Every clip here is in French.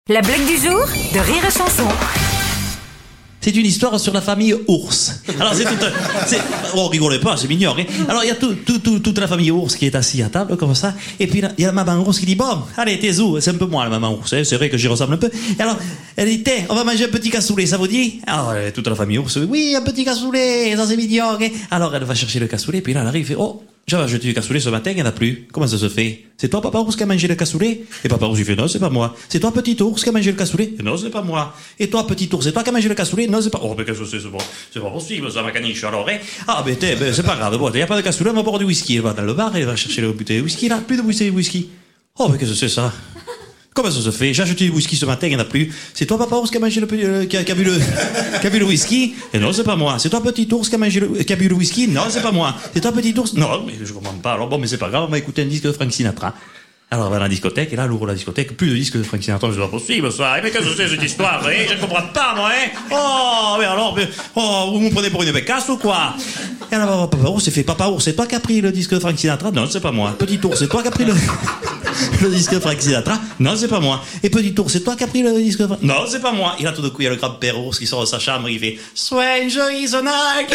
La blague du jour de Rire et Chanson. C'est une histoire sur la famille ours. Alors oh, rigolez pas, c'est mignon. Hein. Alors il y a toute la famille ours qui est assise à table comme ça. Et puis il y a la maman ours qui dit bon, allez t'es où? C'est un peu moi la maman ours. Hein. C'est vrai que j'y ressemble un peu. Et alors elle dit tiens, on va manger un petit cassoulet, ça vous dit? Alors toute la famille ours, oui un petit cassoulet, ça c'est mignon. Hein. Alors elle va chercher le cassoulet, puis là elle arrive, et fait oh. J'avais acheté du cassoulet ce matin, il n'y en a plus. Comment ça se fait? C'est toi, papa ours, qui a mangé le cassoulet? Et papa ours, il fait, non, c'est pas moi. C'est toi, petit ours, qui a mangé le cassoulet? Non, c'est pas moi. Et toi, petit ours, c'est toi qui a mangé le cassoulet? Non, c'est pas... Oh, mais qu'est-ce que c'est pas possible, ça, ma caniche, alors, hein? Ah, c'est pas grave. Bon, il n'y a pas de cassoulet, on va boire du whisky. Elle va dans le bar, elle va chercher le bouteille de whisky, là. Plus de bouteille de whisky. Oh, mais qu'est-ce que c'est, ça? Comment ça se fait? J'ai acheté du whisky ce matin, il n'y en a plus. C'est toi, papa ours, qui a mangé qui a bu le whisky? Et non, c'est pas moi. C'est toi, petit ours, qui a bu le whisky? Non, c'est pas moi. C'est toi, petit ours? Non, mais je comprends pas. Alors bon, mais c'est pas grave, on va écouter un disque de Frank Sinatra. Alors, on va dans la discothèque, et là, elle ouvre la discothèque, plus de disques de Frank Sinatra, c'est pas possible, ça. Mais qu'est-ce que c'est, cette histoire, hein? Je ne comprends pas, moi, hein? Oh, mais alors, vous me prenez pour une bécasse ou quoi? Et alors, papa ours, c'est papa ours, c'est toi qui as pris le disque de Frank Sinatra? Non, c'est pas moi. Petit ours, c'est toi qui as pris le disque de Frank Sinatra? Non, c'est pas moi. Et petit ours, c'est toi qui as pris le disque de Frank... Non, c'est pas moi. Et là, tout d'un coup, il y a le grand-père ours qui sort de sa chambre, il fait Stranger is the night.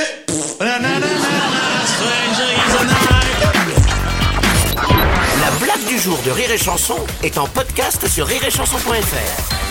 Stranger is the night. La blague du jour de Rire et Chanson est en podcast sur rireetchanson.fr.